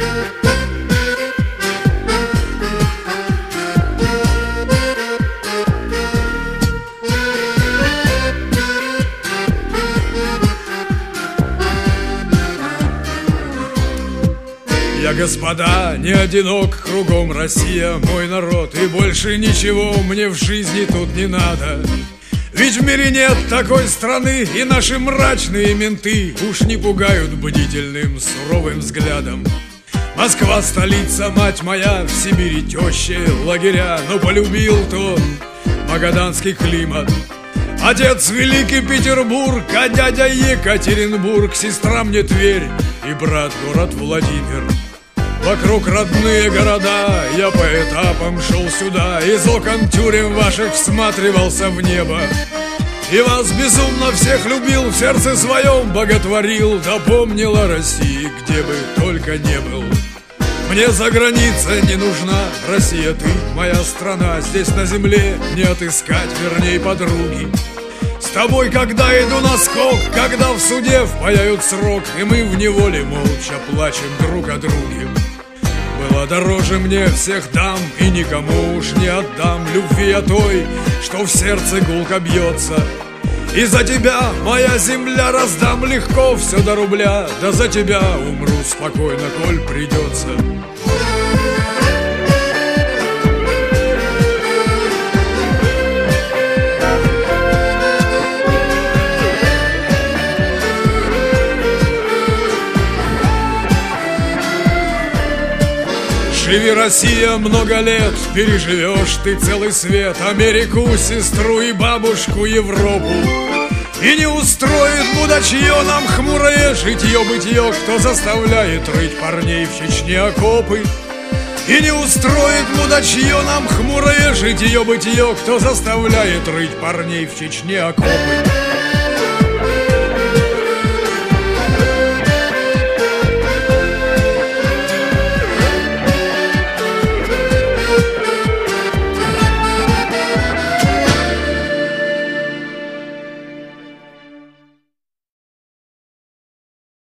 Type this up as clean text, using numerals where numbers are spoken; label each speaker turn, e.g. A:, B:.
A: Я, господа, не одинок, кругом Россия, мой народ, и больше ничего мне в жизни тут не надо. Ведь в мире нет такой страны, и наши мрачные менты уж не пугают бдительным суровым взглядом. Москва столица, мать моя, в Сибири теща, лагеря, но полюбил тот магаданский климат. Отец великий Петербург, а дядя Екатеринбург, сестра мне Тверь и брат город Владимир. Вокруг родные города, я по этапам шел сюда, из окон тюрем ваших всматривался в небо. И вас безумно всех любил, в сердце своем боготворил, да помнил о России, где бы только не был. Мне за граница не нужна, Россия, ты моя страна, здесь на земле не отыскать, верней, подруги. С тобой, когда иду на скок, когда в суде впаяют срок, и мы в неволе молча плачем друг о друге. Было дороже мне всех дам, и никому уж не отдам любви я той, что в сердце гулко бьется. И за тебя, моя земля, раздам легко все до рубля, да за тебя умру спокойно, коль придется. Живи, Россия, много лет, переживешь ты целый свет, Америку, сестру и бабушку, Европу. И не устроит мудачье нам хмурое житье-бытье, кто заставляет рыть парней в Чечне окопы. И не устроит мудачье нам хмурое житье-бытье, кто заставляет рыть парней в Чечне окопы.